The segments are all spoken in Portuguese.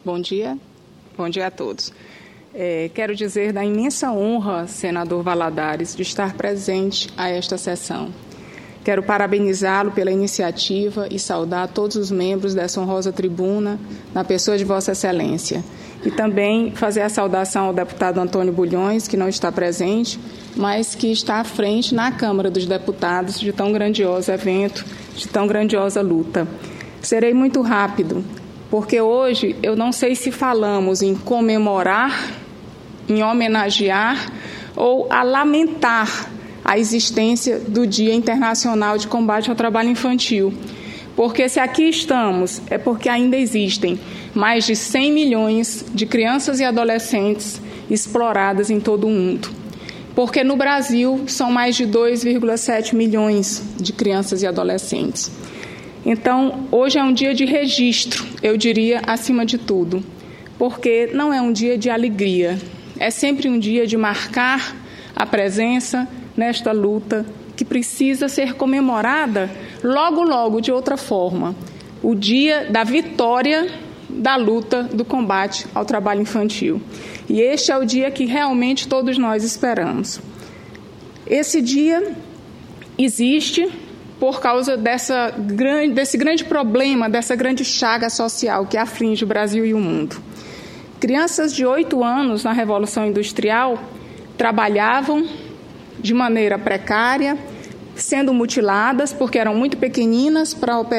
Bom dia a todos. Quero dizer da imensa honra, senador Valadares, de estar presente a esta sessão. Quero parabenizá-lo pela iniciativa e saudar todos os membros dessa honrosa tribuna, na pessoa de Vossa Excelência. E também fazer a saudação ao deputado Antônio Bulhões, que não está presente, mas que está à frente na Câmara dos Deputados de tão grandioso evento, de tão grandiosa luta. Serei muito rápido, porque hoje eu não sei se falamos em comemorar, em homenagear ou a lamentar a existência do Dia Internacional de Combate ao Trabalho Infantil. Porque se aqui estamos, é porque ainda existem mais de 100 milhões de crianças e adolescentes exploradas em todo o mundo. Porque no Brasil são mais de 2,7 milhões de crianças e adolescentes. Então, hoje é um dia de registro, eu diria, acima de tudo, porque não é um dia de alegria, é sempre um dia de marcar a presença nesta luta que precisa ser comemorada logo, de outra forma, o dia da vitória da luta do combate ao trabalho infantil. E este é o dia que realmente todos nós esperamos. Esse dia existe por causa desse grande problema, dessa grande chaga social que aflige o Brasil e o mundo. Crianças de 8 anos na Revolução Industrial trabalhavam de maneira precária, sendo mutiladas porque eram muito pequeninas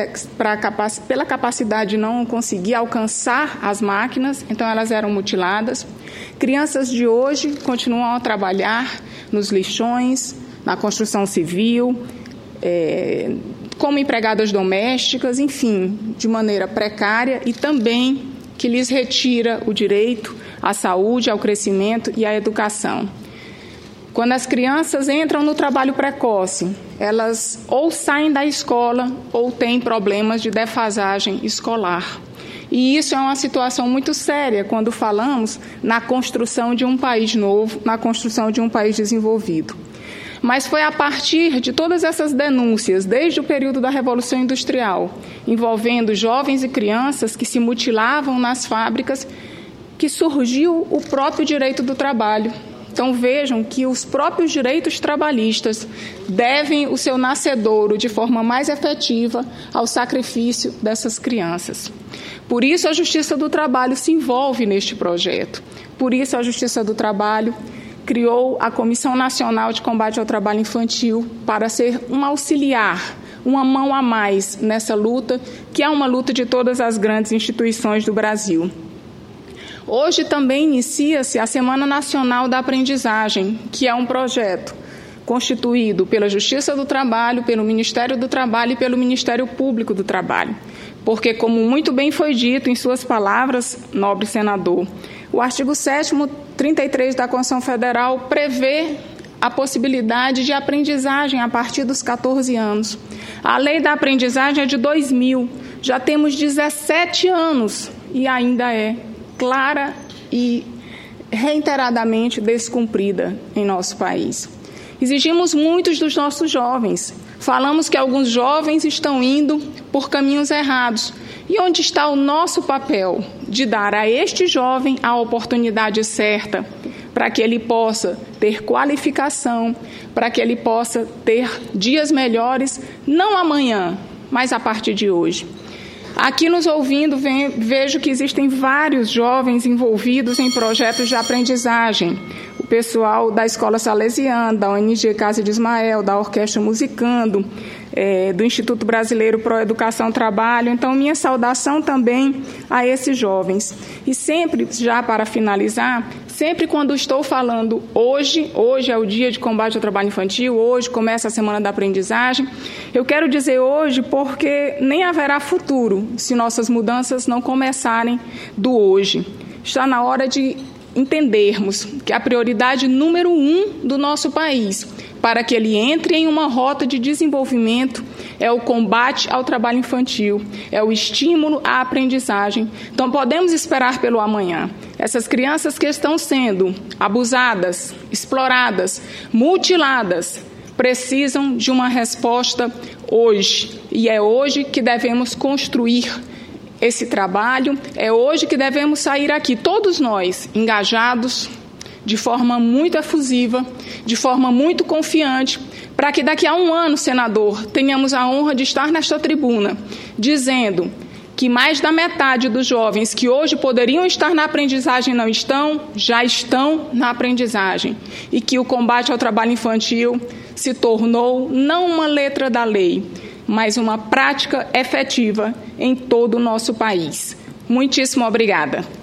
pela capacidade de não conseguir alcançar as máquinas, então elas eram mutiladas. Crianças de hoje continuam a trabalhar nos lixões, na construção civil, como empregadas domésticas, enfim, de maneira precária e também que lhes retira o direito à saúde, ao crescimento e à educação. Quando as crianças entram no trabalho precoce, elas ou saem da escola ou têm problemas de defasagem escolar. E isso é uma situação muito séria quando falamos na construção de um país novo, na construção de um país desenvolvido. Mas foi a partir de todas essas denúncias, desde o período da Revolução Industrial, envolvendo jovens e crianças que se mutilavam nas fábricas, que surgiu o próprio direito do trabalho. Então vejam que os próprios direitos trabalhistas devem o seu nascedouro de forma mais efetiva ao sacrifício dessas crianças. Por isso a Justiça do Trabalho se envolve neste projeto. Por isso a Justiça do Trabalho criou a Comissão Nacional de Combate ao Trabalho Infantil para ser um auxiliar, uma mão a mais nessa luta, que é uma luta de todas as grandes instituições do Brasil. Hoje também inicia-se a Semana Nacional da Aprendizagem, que é um projeto constituído pela Justiça do Trabalho, pelo Ministério do Trabalho e pelo Ministério Público do Trabalho. Porque, como muito bem foi dito em suas palavras, nobre senador, o artigo 7º, 33 da Constituição Federal prevê a possibilidade de aprendizagem a partir dos 14 anos. A lei da aprendizagem é de 2000, já temos 17 anos e ainda é clara e reiteradamente descumprida em nosso país. Exigimos muitos dos nossos jovens. Falamos que alguns jovens estão indo por caminhos errados. E onde está o nosso papel de dar a este jovem a oportunidade certa para que ele possa ter qualificação, para que ele possa ter dias melhores, não amanhã, mas a partir de hoje? Aqui nos ouvindo, vejo que existem vários jovens envolvidos em projetos de aprendizagem. O pessoal da Escola Salesiana, da ONG Casa de Ismael, da Orquestra Musicando, do Instituto Brasileiro Pro Educação Trabalho. Então, minha saudação também a esses jovens. E sempre, já para finalizar, sempre quando estou falando hoje é o dia de combate ao trabalho infantil, hoje começa a Semana da Aprendizagem, eu quero dizer hoje porque nem haverá futuro se nossas mudanças não começarem do hoje. Está na hora de entendermos que a prioridade número 1 do nosso país, para que ele entre em uma rota de desenvolvimento, é o combate ao trabalho infantil, é o estímulo à aprendizagem. Então, podemos esperar pelo amanhã. Essas crianças que estão sendo abusadas, exploradas, mutiladas, precisam de uma resposta hoje. E é hoje que devemos construir esse trabalho, é hoje que devemos sair aqui, todos nós, engajados, de forma muito efusiva, de forma muito confiante, para que daqui a um ano, senador, tenhamos a honra de estar nesta tribuna, dizendo que mais da metade dos jovens que hoje poderiam estar na aprendizagem não estão, já estão na aprendizagem, e que o combate ao trabalho infantil se tornou não uma letra da lei, mas uma prática efetiva em todo o nosso país. Muitíssimo obrigada.